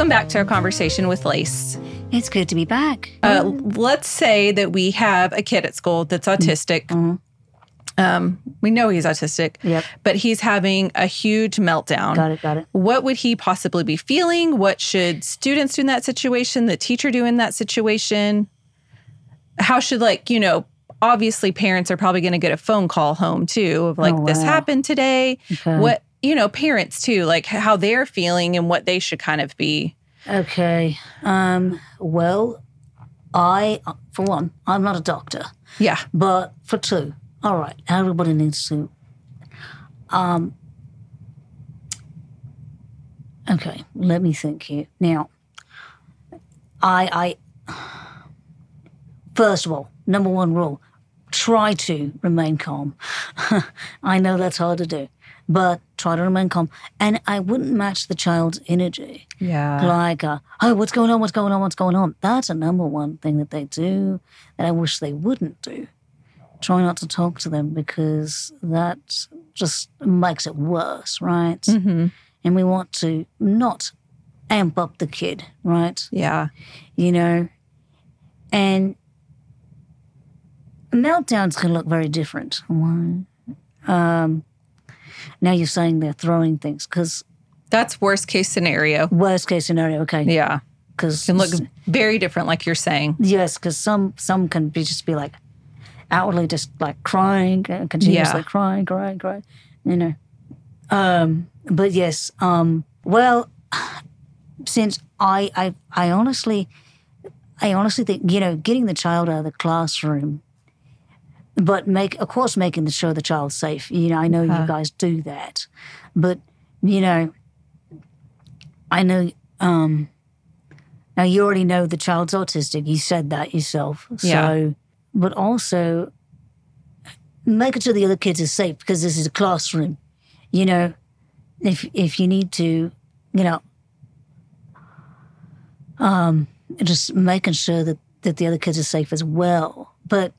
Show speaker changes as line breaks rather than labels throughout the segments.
Welcome back to our conversation with Lace.
It's good to be back.
Let's say that we have a kid at school that's autistic. We know he's autistic, but he's having a huge meltdown.
Got it.
What would he possibly be feeling? What should students do in that situation? The teacher do in that situation? How should, obviously parents are probably going to get a phone call home too of this happened today.
Okay.
What, parents too, how they're feeling and what they should kind of be.
Okay. Well, for one, I'm not a doctor.
Yeah.
But for two, all right, everybody needs to. Okay, let me think here. Now, I first of all, number one rule, try to remain calm. I know that's hard to do, but try to remain calm. And I wouldn't match the child's energy.
Yeah.
Oh, what's going on? That's a number one thing that they do that I wish they wouldn't do. Try not to talk to them because that just makes it worse, right?
Mm-hmm.
And we want to not amp up the kid, right?
Yeah.
And meltdowns can look very different. Now you're saying they're throwing things because...
That's worst case scenario.
Worst case scenario, okay.
Yeah.
Because
it can look very different, like you're saying.
Yes, because some can just be outwardly just crying, continuously crying. But yes, well, since I honestly think, getting the child out of the classroom, but making sure the child's safe. I know you guys do that, but I know. Now you already know the child's autistic. You said that yourself.
Yeah.
So, but also make it sure the other kids are safe because this is a classroom. If you need to, just making sure that the other kids are safe as well. But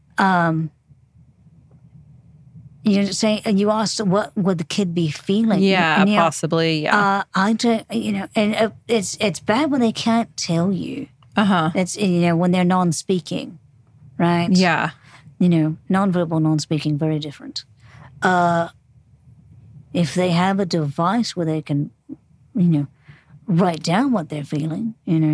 saying, and you asked what would the kid be feeling?
Yeah, and, possibly. Yeah.
I don't. And it's bad when they can't tell you. It's when they're non-speaking, right?
Yeah.
Non-verbal, non-speaking, very different. If they have a device where they can, write down what they're feeling,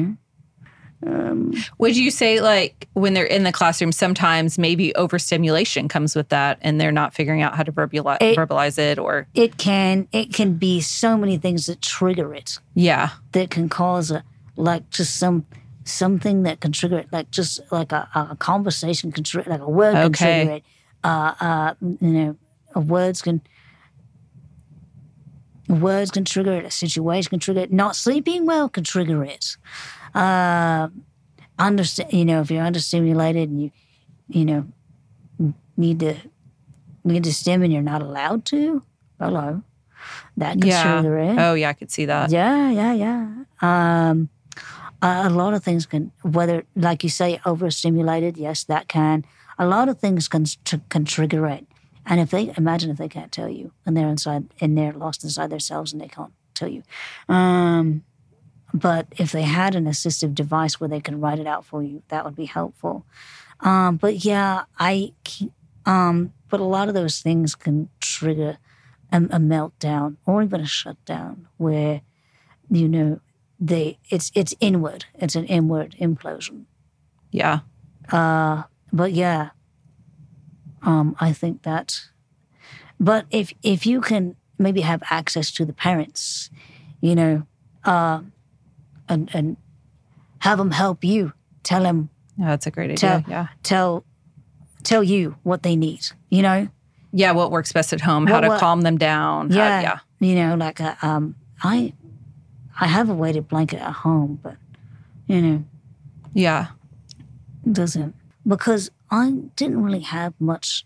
Would you say, when they're in the classroom, sometimes maybe overstimulation comes with that and they're not figuring out how to verbalize it or...
It can be so many things that trigger it.
Yeah.
That can cause just something that can trigger it, a conversation can trigger, a word can trigger it. Words can trigger it. A situation can trigger it. Not sleeping well can trigger it. Understand, if you're understimulated and you need to stim and you're not allowed to. Hello, that can trigger it.
Oh yeah, I could see that.
Yeah. A lot of things can, whether, like you say, overstimulated, yes, that can. A lot of things can trigger it. And if they can't tell you, and they're lost inside themselves and they can't tell you. But if they had an assistive device where they can write it out for you, that would be helpful. But yeah, but a lot of those things can trigger a meltdown or even a shutdown where, it's inward. It's an inward implosion.
Yeah.
But yeah, I think that. But if you can maybe have access to the parents, and have them help you, tell them.
Yeah, that's a great idea.
Tell you what they need.
Yeah, what works best at home, how to calm them down.
Yeah. I have a weighted blanket at home, but
Yeah.
It doesn't, because I didn't really have much.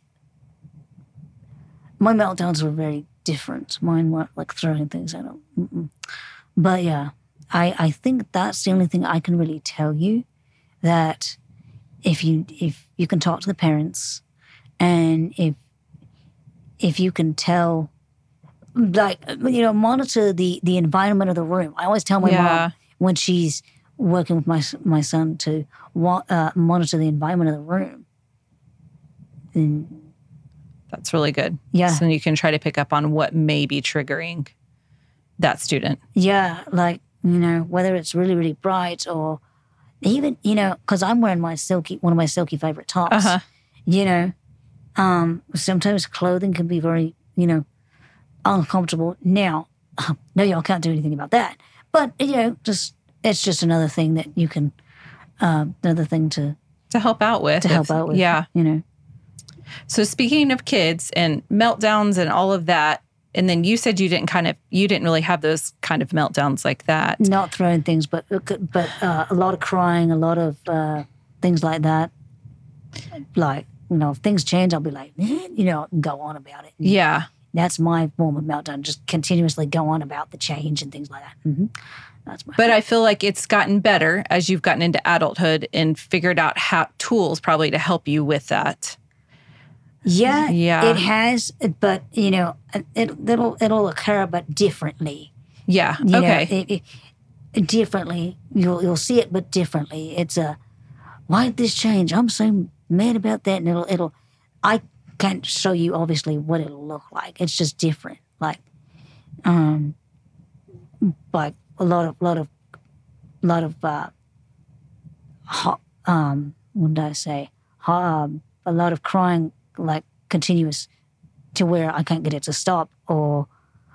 My meltdowns were very different. Mine weren't throwing things at them. But yeah, I think that's the only thing I can really tell you, that if you can talk to the parents, and if you can tell, monitor the environment of the room. I always tell my mom, when she's working with my son to monitor the environment of the room. And
that's really good.
Yeah.
So you can try to pick up on what may be triggering that student.
Yeah, like, whether it's really, really bright or even, because I'm wearing one of my silky favorite tops. Sometimes clothing can be very, uncomfortable. Now, no, y'all can't do anything about that. But, it's just another thing that you can, another thing to
help out with. Yeah. So speaking of kids and meltdowns and all of that, and then you said you didn't really have those kind of meltdowns like that.
Not throwing things, but a lot of crying, a lot of things like that. Like, if things change, I'll be like, and go on about it.
Yeah.
That's my form of meltdown. Just continuously go on about the change and things like that. Mm-hmm.
But I feel like it's gotten better as you've gotten into adulthood and figured out tools probably to help you with that.
Yeah, it has, but it'll occur, but differently.
Yeah. Okay.
Differently, you'll see it, but differently. It's why did this change? I'm so mad about that, and I can't show you obviously what it'll look like. It's just different. Like a lot of what did I say? A lot of crying. Like continuous to where I can't get it to stop, or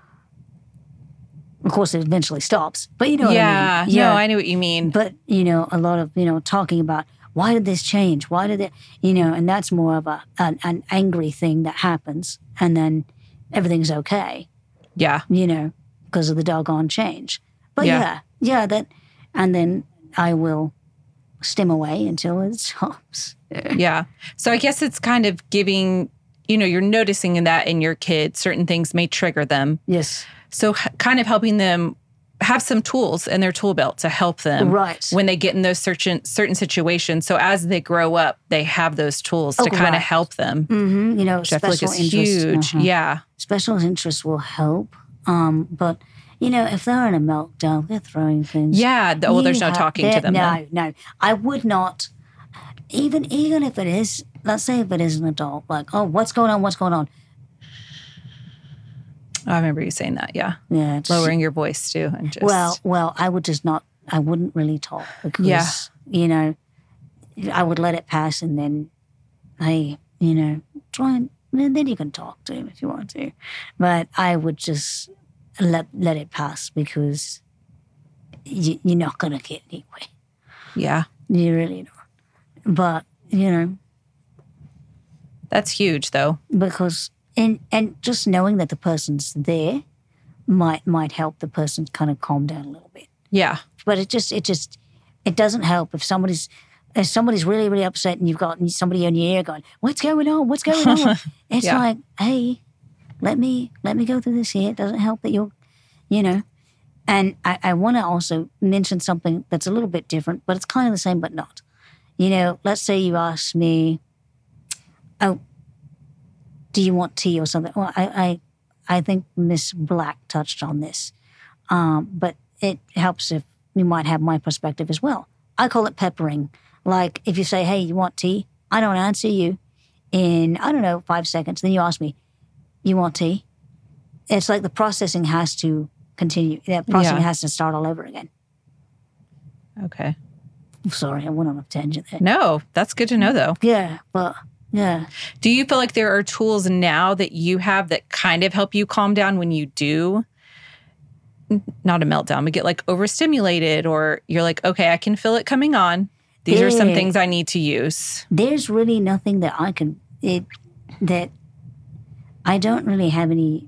of course it eventually stops. But you know what I mean?
No, I know what you mean.
But a lot of talking about why did this change? Why did it? And that's more of an angry thing that happens, and then everything's okay.
Yeah.
Because of the doggone change. But that, and then I will stim away until it stops.
Yeah. So I guess it's kind of giving, you're noticing in that in your kids, certain things may trigger them.
Yes.
So kind of helping them have some tools in their tool belt to help them when they get in those certain situations. So as they grow up, they have those tools to kind of help them.
Mm-hmm.
Which I feel like is huge. Yeah.
Special interests will help. But if they're in a meltdown, they're throwing things.
Yeah. There's no talking to them.
No. I would not. Even if it is, let's say if it is an adult, like, oh, what's going on? Oh,
I remember you saying that, yeah.
Yeah.
Lowering your voice too. And just...
Well, I wouldn't really talk because, I would let it pass and then, hey, try and then you can talk to him if you want to. But I would just let it pass because you're not going to get anywhere.
Yeah.
You really don't. But,
that's huge, though.
Because, and just knowing that the person's there might help the person kind of calm down a little bit.
Yeah.
But it doesn't help if somebody's really, really upset and you've got somebody in your ear going, what's going on? It's like, hey, let me go through this here. It doesn't help that you're, And I want to also mention something that's a little bit different, but it's kind of the same, but not. Let's say you ask me, oh, do you want tea or something? Well, I think Miss Black touched on this, but it helps if you might have my perspective as well. I call it peppering. Like if you say, hey, you want tea? I don't answer you in, 5 seconds. Then you ask me, you want tea? It's like the processing has to continue. That processing has to start all over again.
Okay.
Sorry, I went on a tangent there.
No, that's good to know, though.
Yeah, but yeah.
Do you feel like there are tools now that you have that kind of help you calm down when you do, not a meltdown, but get like overstimulated, or you're like, okay, I can feel it coming on. These are some things I need to use.
There's really nothing that that I don't really have any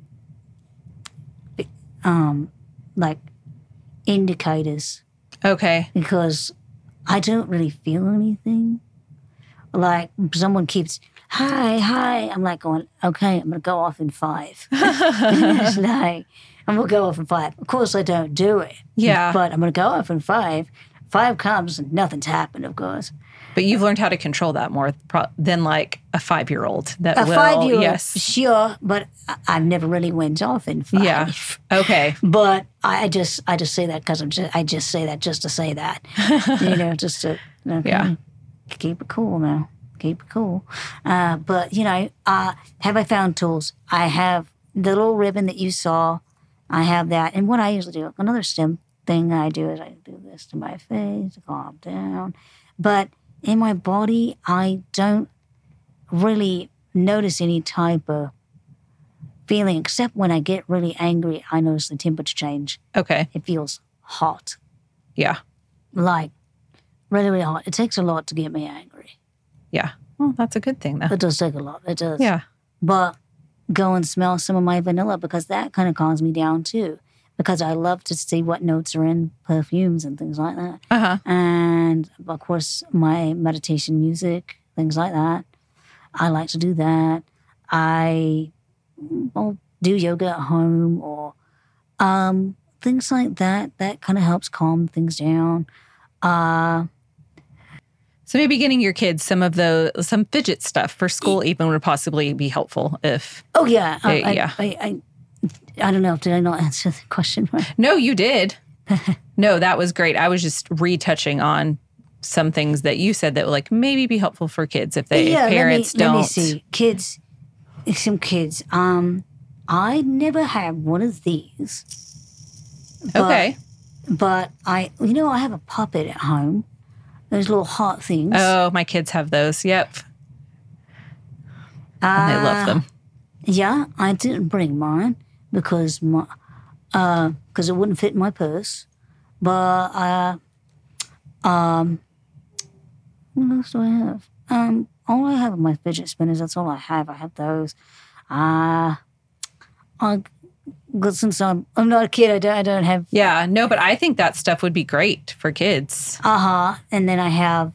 like indicators.
Okay.
Because I don't really feel anything. Like someone keeps, hi. I'm like going, okay, I'm going to go off in 5. It's like, I'm going to go off in 5. Of course I don't do it.
Yeah.
But I'm going to go off in 5 5 comes and nothing's happened, of course.
But you've learned how to control that more than like a 5-year-old that
A
will.
5-year-old,
Yes.
sure, but I've never really went off in 5.
Yeah. Okay.
But I just say that because I just say that just to say that, just to
Yeah.
keep it cool now. Keep it cool. But have I found tools? I have the little ribbon that you saw. I have that, and what I usually do, another stem thing I do is I do this to my face to calm down, but in my body, I don't really notice any type of feeling, except when I get really angry, I notice the temperature change.
Okay.
It feels hot,
Yeah.
like really, really hot. It takes a lot to get me angry.
Yeah. Well, that's a good thing, though.
It does take a lot. It does.
Yeah.
But go and smell some of my vanilla because that kind of calms me down too. Because I love to see what notes are in perfumes and things like that.
Uh-huh.
And of course, my meditation music, things like that. I like to do that. I'll do yoga at home or things like that. That kind of helps calm things down.
So maybe getting your kids some fidget stuff for school even would possibly be helpful if.
Oh yeah,
Yeah.
I don't know. Did I not answer the question right?
No, you did. No, that was great. I was just retouching on some things that you said that would like maybe be helpful for kids if parents don't.
Let me see. Some kids. I never had one of these.
Okay.
But I have a puppet at home. Those little heart things.
Oh, my kids have those. Yep. And they love them.
Yeah, I didn't bring mine because it wouldn't fit in my purse. But what else do I have? All I have are my fidget spinners. That's all I have. I have those. Since I'm not a kid, I don't have.
Yeah, no, but I think that stuff would be great for kids.
And then I have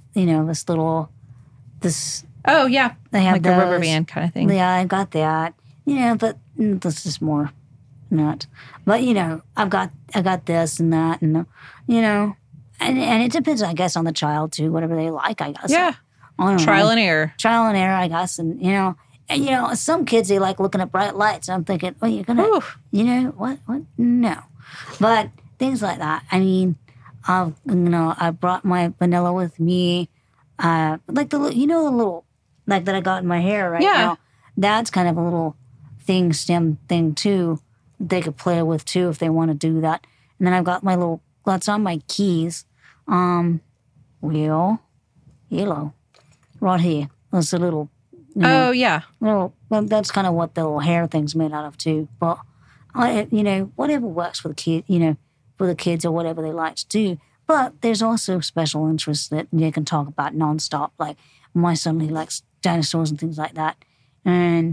this.
Oh yeah,
I have
like
those.
a rubber band kind of thing.
Yeah, I got that. But this is more not. But I got this and that, and and it depends, I guess, on the child too. Whatever they like, I guess.
Yeah, trial and error.
Trial and error, I guess, and some kids they like looking at bright lights. I'm thinking, oh, you're gonna, what? No, but things like that. I mean, I brought my vanilla with me, like the little like that I got in my hair right now. That's kind of a little stem thing too. They could play with too if they want to do that. And then I've got that's on my keys. Yellow, right here. That's a little.
Oh yeah.
Well, that's kind of what the little hair thing's made out of too. But whatever works for the kid, for the kids or whatever they like to do. But there's also special interests that you can talk about nonstop. Like my son, he likes dinosaurs and things like that, and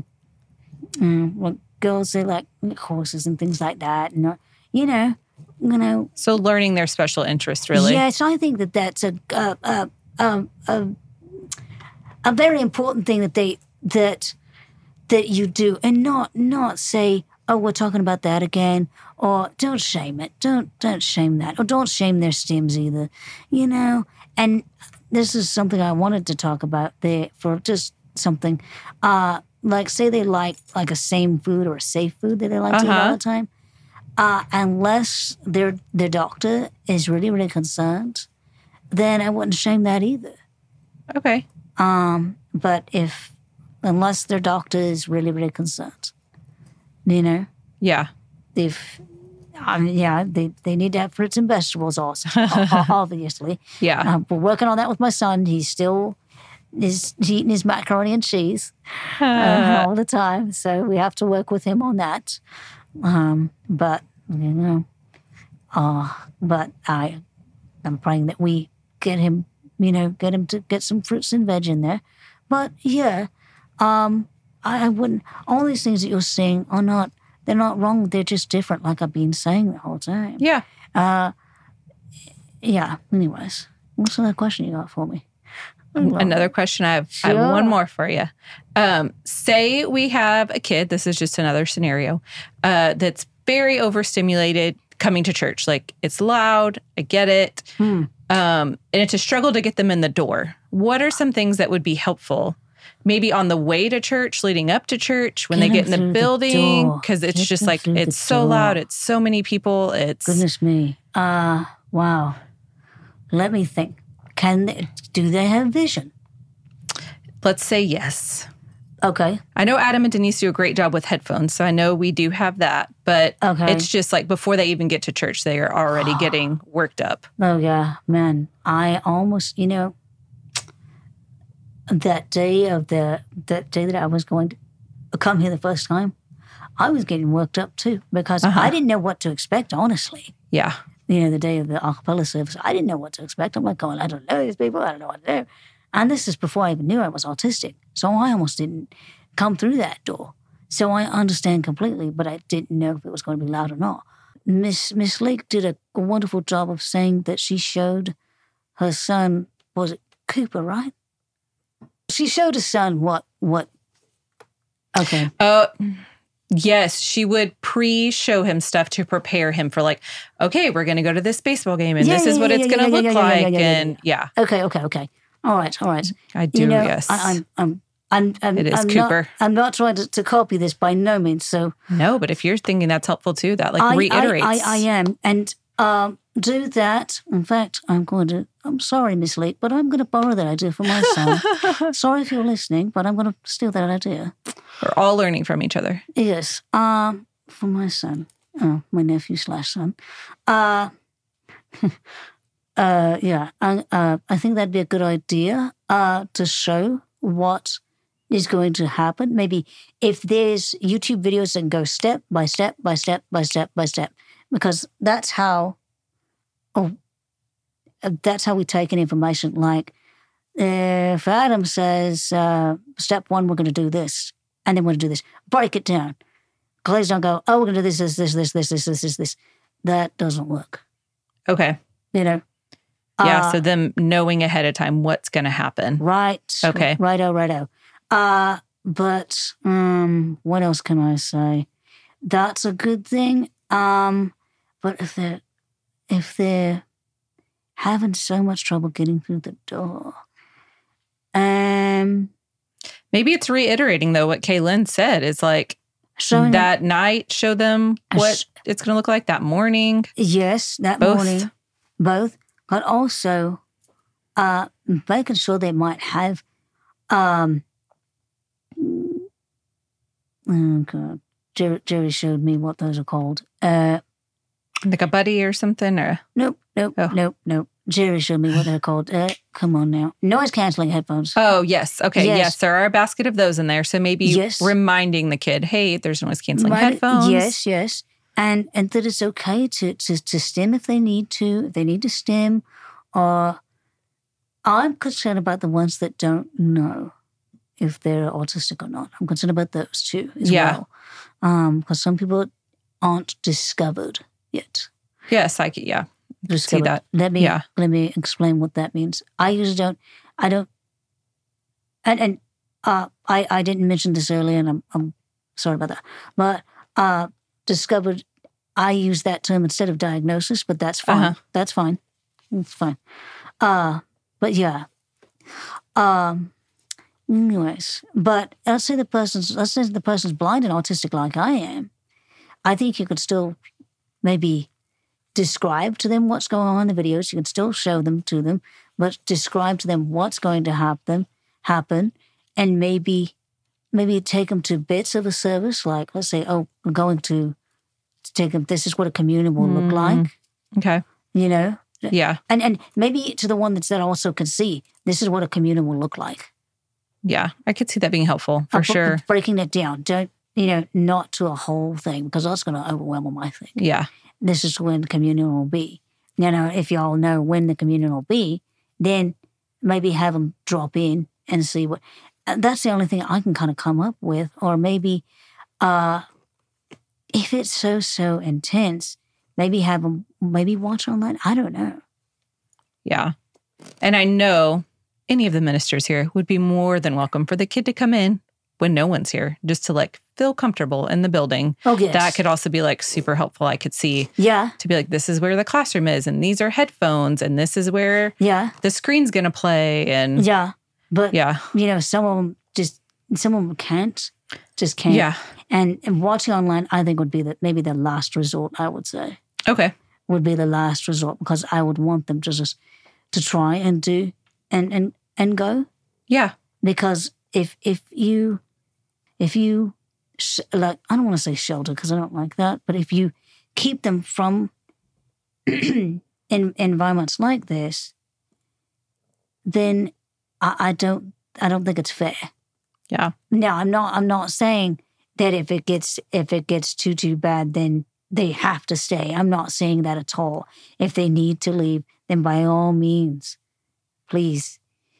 girls they like horses and things like that. And
So learning their special interest, really.
Yes, I think that's a very important thing that you do, and not say, oh, we're talking about that again, or don't shame it, don't shame that, or don't shame their stems either, And this is something I wanted to talk about there for just something, like say they like a same food or a safe food that they like to eat all the time, unless their doctor is really, really concerned, then I wouldn't shame that either.
Okay.
But unless their doctor is really, really concerned,
Yeah.
they need to have fruits and vegetables also, obviously.
Yeah.
We're working on that with my son. He's still eating his macaroni and cheese all the time. So we have to work with him on that. But I'm praying that we get him to get some fruits and veg in there. But yeah, I wouldn't, all these things that you're saying they're not wrong. They're just different, like I've been saying the whole time.
Yeah.
Yeah. Anyways, what's the question you got for me?
Another question. I have one more for you. Say we have a kid, this is just another scenario, that's very overstimulated, coming to church. Like, it's loud. I get it. And it's a struggle to get them in the door. What are some things that would be helpful? Maybe on the way to church, leading up to church, when they get in the building, because it's just like, it's so loud. It's so many people. It's
Goodness me. Wow. Let me think. Do they have vision?
Let's say yes.
Okay.
I know Adam and Denise do a great job with headphones, so I know we do have that. But it's just like before they even get to church, they are already getting worked up.
Oh, yeah. Man, I almost, that day that I was going to come here the first time, I was getting worked up too because I didn't know what to expect, honestly.
Yeah.
The day of the acapella service, I didn't know what to expect. I'm like going, I don't know these people. I don't know what to do. And this is before I even knew I was autistic. So I almost didn't come through that door. So I understand completely, but I didn't know if it was going to be loud or not. Miss Lake did a wonderful job of saying that she showed her son, was it Cooper, right? She showed her son what? Okay.
Yes, she would pre-show him stuff to prepare him for like, okay, we're going to go to this baseball game and this is what it's going to look like.
Okay. All right.
I do, yes. It is Cooper.
I'm not trying to copy this by no means. So
no, but if you're thinking that's helpful too, that like reiterates.
I am, and do that. In fact, I'm sorry, Miss Leek, but I'm going to borrow that idea from my son. Sorry if you're listening, but I'm going to steal that idea.
We're all learning from each other.
Yes, from my son, my nephew/son. Yeah, I think that'd be a good idea to show what is going to happen. Maybe if there's YouTube videos that go step by step by step by step by step, because that's how we take in information. Like if Adam says, step one, we're going to do this, and then we're going to do this, break it down. Please don't go, we're going to do this. That doesn't work.
Okay. Yeah, so them knowing ahead of time what's going to happen.
Right.
Okay.
Righto. But what else can I say? That's a good thing. But if they're having so much trouble getting through the door,
maybe it's reiterating though what Kaylin said. It's like that night, show them what it's going to look like that morning.
Yes, that morning, both. But also, making sure they might have, oh God, Jerry showed me what those are called.
Like a buddy or something, or?
Nope. Jerry showed me what they're called. Come on now. Noise-canceling headphones.
Oh, yes. Okay, yes, there are a basket of those in there. So maybe reminding the kid, hey, there's noise-canceling headphones.
Yes. And that it's okay to stim if they need to. If they need to stim, or I'm concerned about the ones that don't know if they're autistic or not. I'm concerned about those too as well. Because some people aren't discovered yet.
Yes, I see that.
Let me explain what that means. I usually don't. And I didn't mention this earlier, and I'm sorry about that. But discovered, I use that term instead of diagnosis, but that's fine. That's fine. It's fine. But yeah. Anyways, but let's say the person's blind and autistic like I am. I think you could still maybe describe to them what's going on in the videos. You can still show them to them, but describe to them what's going to happen, and maybe take them to bits of a service. Like, let's say, we're going to take them. This is what a communion will look like.
Okay. Yeah.
And maybe to the one that also can see, this is what a communion will look like.
Yeah, I could see that being helpful for sure.
Breaking it down. Don't, not to a whole thing, because that's going to overwhelm them, I think. Yeah. This is when the communion will be. If y'all know when the communion will be, then maybe have them drop in and see what. That's the only thing I can kind of come up with. Or maybe if it's so intense, maybe have them watch online. I don't know.
Yeah. And I know any of the ministers here would be more than welcome for the kid to come in when no one's here, just to like feel comfortable in the building.
Oh, yes.
That could also be like super helpful. I could see
Yeah.
to be like, this is where the classroom is, and these are headphones, and this is where
Yeah.
the screen's going to play. And
Yeah. But,
yeah.
you know, some of them can't. Just can't.
Yeah.
And watching online, I think would be maybe the last resort, I would say.
Okay.
Would be the last resort, because I would want them to try and do and go.
Yeah.
Because if you like, I don't want to say shelter because I don't like that, but if you keep them from in environments like this, then I don't think it's fair.
Yeah.
Now, I'm not saying that if it gets too bad, then they have to stay. I'm not saying that at all. If they need to leave, then by all means, please,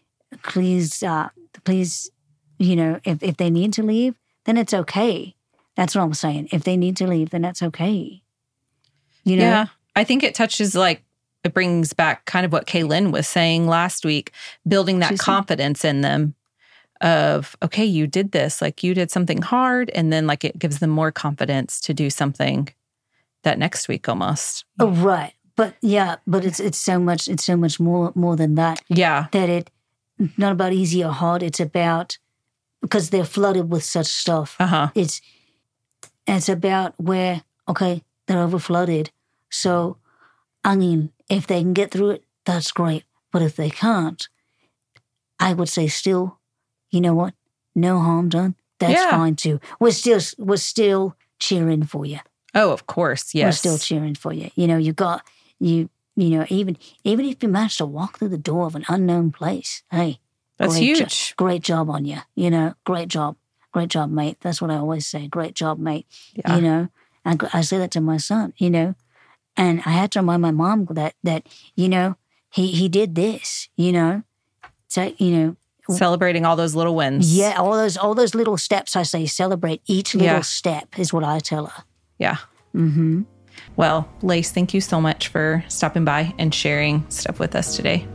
you know, if they need to leave, then it's okay. That's what I'm saying. If they need to leave, then that's okay. You know?
Yeah. I think it touches it brings back kind of what Kaylin was saying last week, building that confidence in them of, okay, you did this, like you did something hard, and then like it gives them more confidence to do something that next week almost.
Oh, right. But yeah, but it's so much more than that.
Yeah.
That it's not about easy or hard. It's about, because they're flooded with such stuff.
Uh-huh.
It's about where, okay, they're over flooded. So, I mean, if they can get through it, that's great. But if they can't, I would say still, you know what? No harm done. That's fine too. We're still cheering for you.
Oh, of course. Yes.
We're still cheering for you. You know, you know, even if you manage to walk through the door of an unknown place, hey,
that's huge.
Great job on you. You know, great job, mate. That's what I always say. Great job, mate.
Yeah.
You know, I say that to my son. You know, and I had to remind my mom that you know, he did this. You know, so you know.
Celebrating all those little wins.
Yeah, all those little steps. I say celebrate each little step is what I tell her.
Yeah.
Mm-hmm.
Well, Lace, thank you so much for stopping by and sharing stuff with us today.